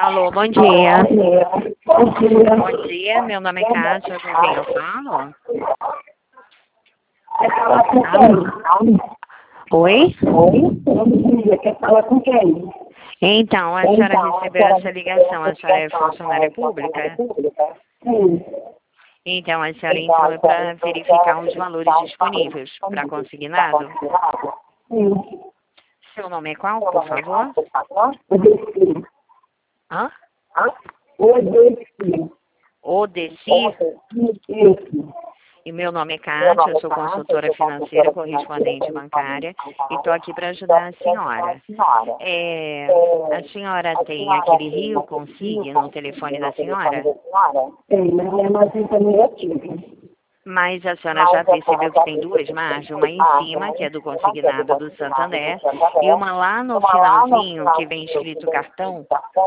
Alô, bom dia. Bom dia. Bom dia, meu nome é Kátia, com quem eu falo? Quer falar com quem? Oi? Bom dia. Quer falar com quem? Então, a senhora recebeu essa ligação, a senhora é funcionária pública? Sim. Então, a senhora entrou para verificar os valores disponíveis para consignado? Sim. Seu nome é qual, por favor? Odeci. Hã? Odeci. Odeci? Isso. E meu nome é Kátia, eu sou consultora financeira, correspondente bancária, e estou aqui para ajudar a senhora. A senhora tem aquele Rio Consigne no telefone da senhora? Tem, mas minha imagem está negativa. Mas a senhora já percebeu que tem duas margens, uma em cima, que é do consignado do Santander, e uma lá no finalzinho, que vem escrito cartão?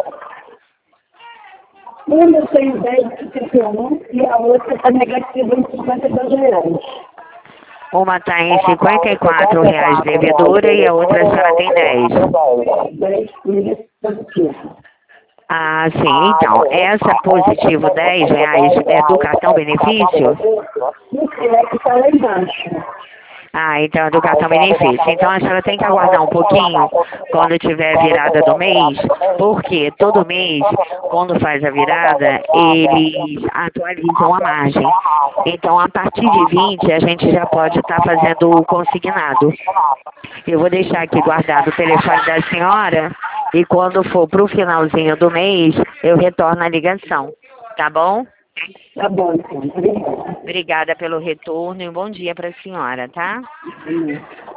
Uma eu tenho 10,51 e a outra está negativa em R$ 52. Uma está em R$ 54 devedora e a outra a senhora tem 10. 10 negativa. Ah, sim. Então, essa positivo R$ 10 é do cartão benefício? Isso é que está lá embaixo. Ah, então é do cartão benefício. Então a senhora tem que aguardar um pouquinho quando tiver a virada do mês, porque todo mês, quando faz a virada, eles atualizam a margem. Então, a partir de 20, a gente já pode estar fazendo o consignado. Eu vou deixar aqui guardado o telefone da senhora e quando for para o finalzinho do mês, eu retorno a ligação. Tá bom? Tá bom, então. Obrigada. Obrigada pelo retorno e um bom dia para a senhora, tá? Sim.